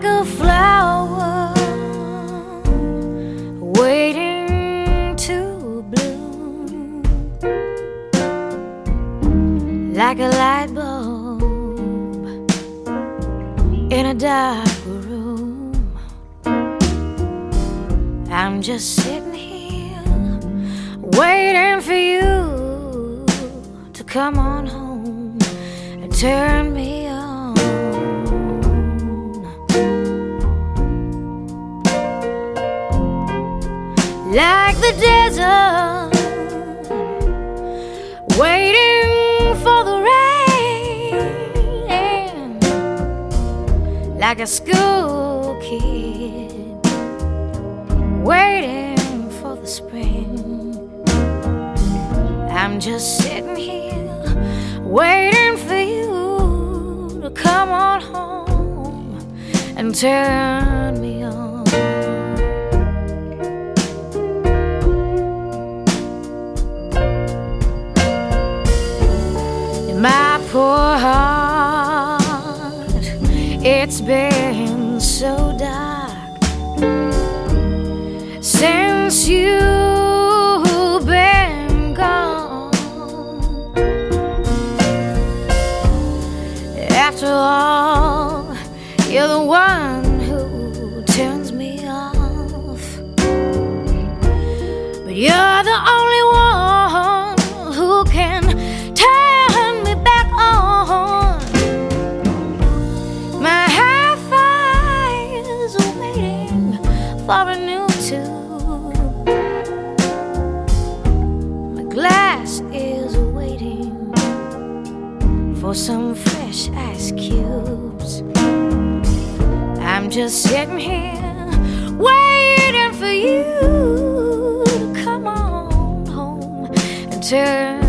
like a flower waiting to bloom, like a light bulb in a dark room. I'm just sitting here waiting for you to come on home and turn me on. Like the desert, waiting for the rain, like a school kid waiting for the spring. I'm just sitting here waiting for you to come on home and turn me on. My poor heart, it's been so dark since you've been gone. After all, you're the one who turns me off, but you're the only one who can turn me back on. My hi-fi is waiting for a new tube. My glass is waiting for some fresh ice cubes. I'm just sitting here waiting for you to come on home and turn